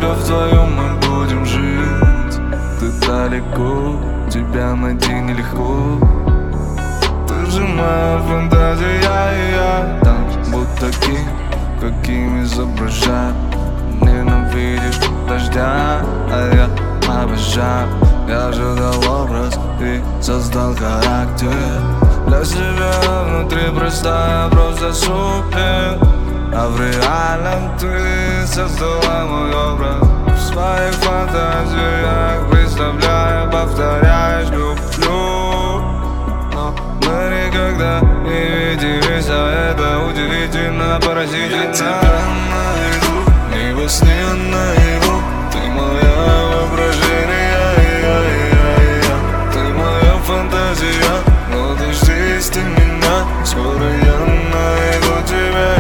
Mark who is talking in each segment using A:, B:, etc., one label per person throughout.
A: тебя вдвоем мы будем жить. Ты далеко, тебя найти нелегко. Ты же моя фантазия, и я там будь таким, каким изображаю. Ненавидишь дождя, а я обожаю. Я же дал образ и создал характер. Для себя внутри простая, просто супер. А в реальном ты создала мой образ. В своих фантазиях представляя, повторяешь люблю. Но мы никогда не виделись, а это удивительно, поразительно. Я тебя найду, не во сне, а наяву. Ты мое воображение, ты моя фантазия. Но ты здесь, ты меня, скоро я найду тебя.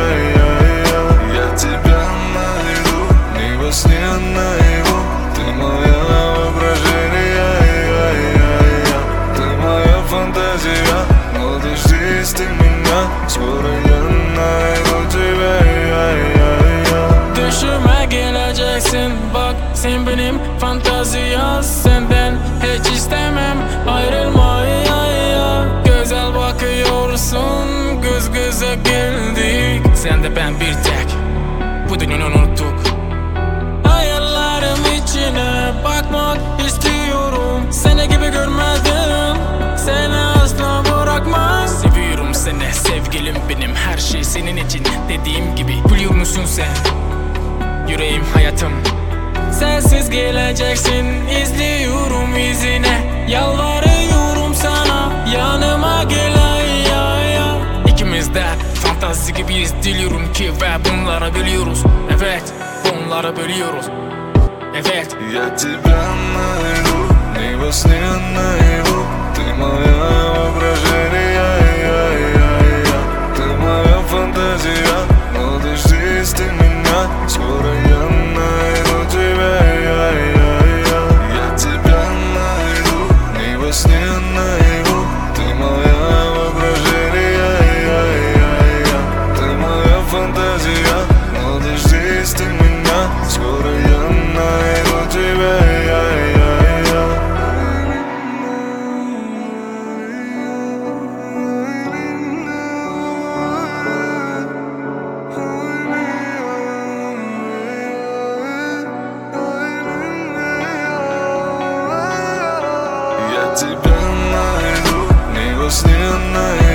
A: Я тебя найду, не во сне, а наяву. Ты мое воображение, ты моя фантазия. Но ты здесь, ты меня, скоро я найду тебя.
B: Düşüme geleceksin bak, sen benim fantaziya. Senden hiç istemem ayrılmayı. Güzel bakıyorsun, göz göze geldik. Sen de ben bir tek, bu dünyayı unuttuk. Hayallerim içine bakmak istiyorum. Seni gibi görmedim, seni asla bırakmam. Seviyorum seni, sevgilim benim, her şey senin için. Dediğim gibi biliyor musun sen? Yüreğim, hayatım. Sensiz geleceksin, izliyorum izine. Yalvarıyorum sana, yanıma gel ya. İkimiz de fantazi gibiyiz, diliyorum ki ve bunları biliyoruz. Evet, bunları biliyoruz. Evet.
A: Я тебя найду, не во сне, а наяву. Ты мое воображение, ты моя фантазия. Но ты здесь, ты меня, скоро я найду тебя. Я тебя найду, не во сне, а наяву. Ты мое воображение, ты моя фантазия. Но ты здесь, ты меня, скоро я найду тебя. Я тебя найду, не во сне, а наяву.